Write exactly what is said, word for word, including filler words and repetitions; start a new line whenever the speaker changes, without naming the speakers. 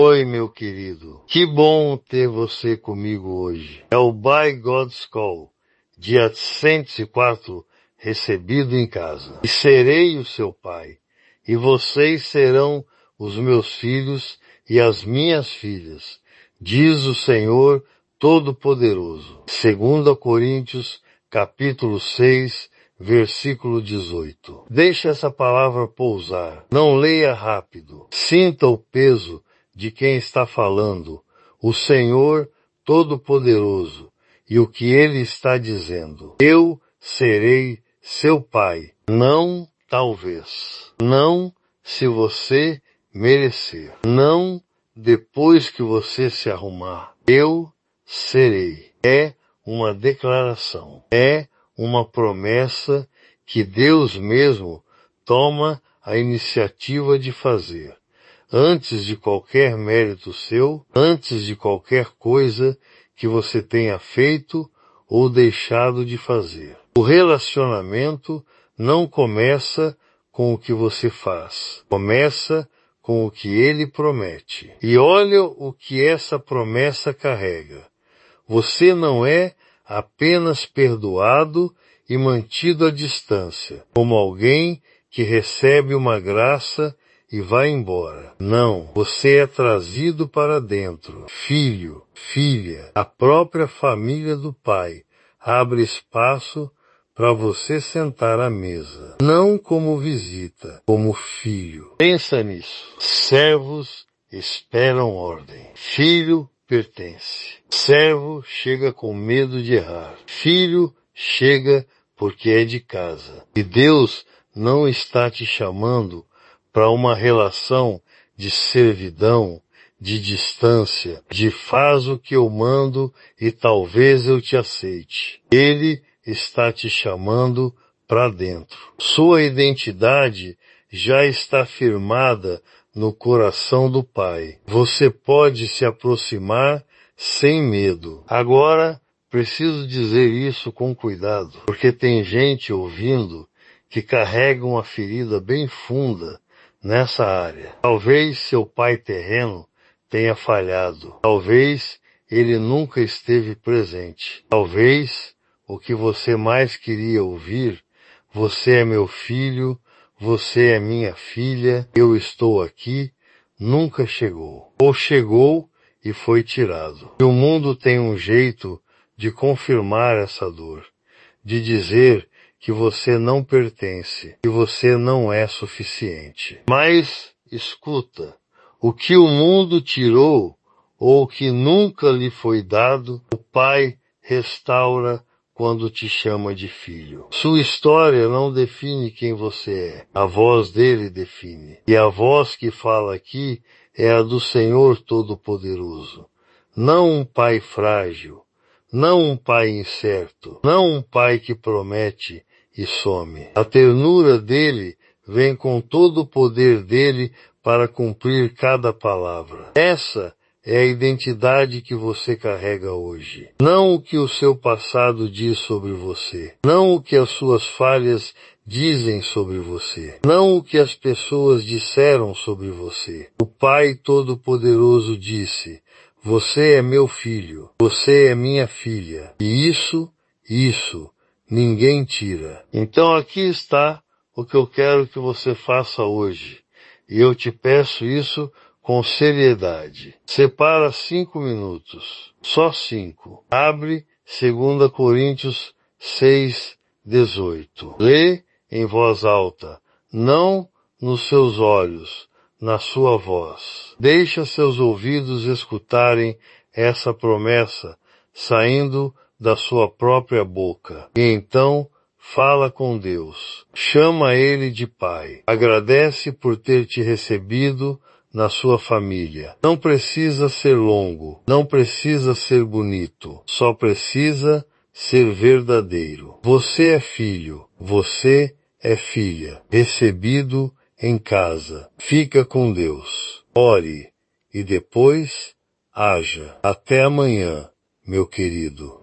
Oi, meu querido. Que bom ter você comigo hoje. É o By God's Call, dia cento e quatro, recebido em casa. E serei o seu pai, e vocês serão os meus filhos e as minhas filhas, diz o Senhor Todo-Poderoso. Segunda Coríntios, capítulo seis, versículo dezoito. Deixe essa palavra pousar. Não leia rápido. Sinta o peso de quem está falando, o Senhor Todo-Poderoso, e o que Ele está dizendo. Eu serei seu pai. Não talvez. Não se você merecer. Não depois que você se arrumar. Eu serei. É uma declaração. É uma promessa que Deus mesmo toma a iniciativa de fazer. Antes de qualquer mérito seu, antes de qualquer coisa que você tenha feito ou deixado de fazer. O relacionamento não começa com o que você faz, começa com o que ele promete. E olha o que essa promessa carrega. Você não é apenas perdoado e mantido à distância, como alguém que recebe uma graça e vai embora. Não, você é trazido para dentro. Filho, filha, a própria família do Pai abre espaço para você sentar à mesa. Não como visita, como filho. Pensa nisso. Servos esperam ordem. Filho pertence. Servo chega com medo de errar. Filho chega porque é de casa. E Deus não está te chamando para uma relação de servidão, de distância, de faz o que eu mando e talvez eu te aceite. Ele está te chamando para dentro. Sua identidade já está firmada no coração do Pai. Você pode se aproximar sem medo. Agora, preciso dizer isso com cuidado, porque tem gente ouvindo que carrega uma ferida bem funda nessa área. Talvez seu pai terreno tenha falhado. Talvez ele nunca esteve presente. Talvez o que você mais queria ouvir, você é meu filho, você é minha filha, eu estou aqui, nunca chegou. Ou chegou e foi tirado. E o mundo tem um jeito de confirmar essa dor, de dizer que você não pertence, que você não é suficiente. Mas, escuta, o que o mundo tirou, ou que nunca lhe foi dado, o Pai restaura quando te chama de filho. Sua história não define quem você é, a voz dele define. E a voz que fala aqui é a do Senhor Todo-Poderoso. Não um pai frágil, não um pai incerto, não um pai que promete e some. A ternura dele vem com todo o poder dele para cumprir cada palavra. Essa é a identidade que você carrega hoje. Não o que o seu passado diz sobre você. Não o que as suas falhas dizem sobre você. Não o que as pessoas disseram sobre você. O Pai Todo-Poderoso disse: você é meu filho. Você é minha filha. E isso, isso, ninguém tira. Então aqui está o que eu quero que você faça hoje. E eu te peço isso com seriedade. Separa cinco minutos. Só cinco. Abre Segunda Coríntios seis, dezoito. Lê em voz alta. Não nos seus olhos, na sua voz. Deixa seus ouvidos escutarem essa promessa saindo da sua própria boca. E então, fala com Deus. Chama Ele de Pai. Agradece por ter te recebido na sua família. Não precisa ser longo. Não precisa ser bonito. Só precisa ser verdadeiro. Você é filho. Você é filha. Recebido em casa. Fica com Deus. Ore e depois haja. Até amanhã, meu querido.